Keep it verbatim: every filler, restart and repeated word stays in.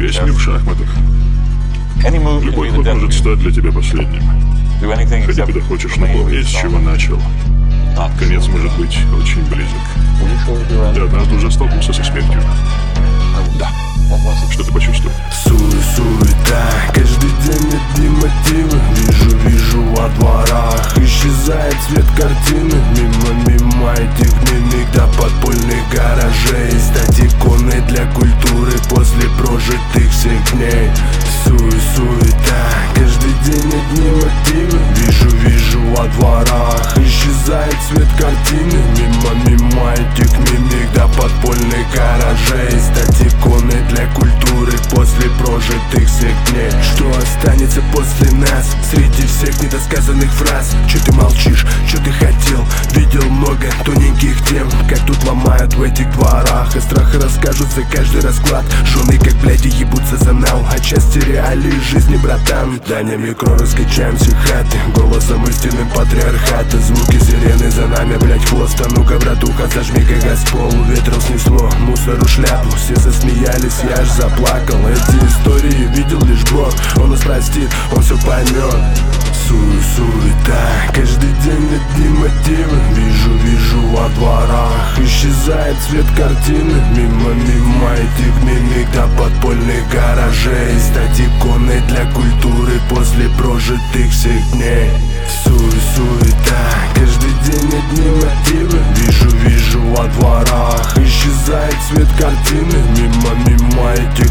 Весь мир в шахматах. Любой ход может стать для тебя последним. Ходи куда хочешь, но помни, с чего начал. Конец может быть очень близок. Ты однажды уже столкнулся со смертью? Да. Что ты почувствовал? Суета, каждый день одни мотивы. Вижу, вижу во дворах исчезает цвет картины. Мимо, мимо этих мимик до подпольных гаражей. Стать иконой для культуры после прожитых всех дней. Су суета, каждый день одни мотивы. Вижу, вижу во дворах исчезает цвет картины. Мимо, мимо этих мимик до подпольных гаражей. Стать иконой для культуры после прожитых всех дней. Что останется после нас среди всех недосказанных фраз? Че ты молчишь, че ты хотел? Видел много тоненьких тем, как тут ломают в этих дворах. О страхе расскажут за каждый расклад. Жены как бляди ебутся за нал. Отчасти реалии жизни, братан. Даня микро, раскачаем все хаты голосом истинным патриархата. Звуки сирены за нами, блять, хвост. А ну-ка, братуха, зажми-ка газ пол. Ветром снесло мусору шляпу. Все засмеялись, я аж заплакал. Эти истории видел лишь Бог. Он нас простит, он все поймет. Су-суета, каждый день одни мотивы. Вижу, вижу во дворах исчезает цвет картины. Мимо, мимо этих мимик до подпольных гаражей. Стать иконой для культуры после прожитых всех дней. Су-суета, каждый день одни мотивы. Вижу, вижу во дворах исчезает цвет картины. Мимо, мимо этих